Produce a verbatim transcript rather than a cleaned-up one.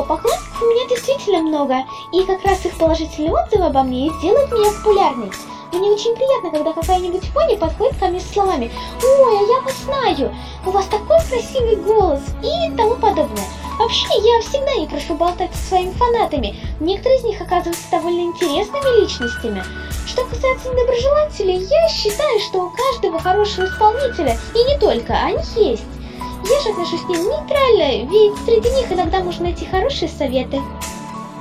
поклонников у меня действительно много, и как раз их положительные отзывы обо мне сделают меня популярной. Мне очень приятно, когда какая-нибудь пони подходит ко мне с словами: «Ой, а я вас знаю, у вас такой красивый голос» и тому подобное. Вообще, я всегда не прошу болтать со своими фанатами, некоторые из них оказываются довольно интересными личностями. Что касается недоброжелателей, я считаю, что у каждого хорошего исполнителя, и не только, они есть. Я же отношусь к ним нейтрально, ведь среди них иногда можно найти хорошие советы.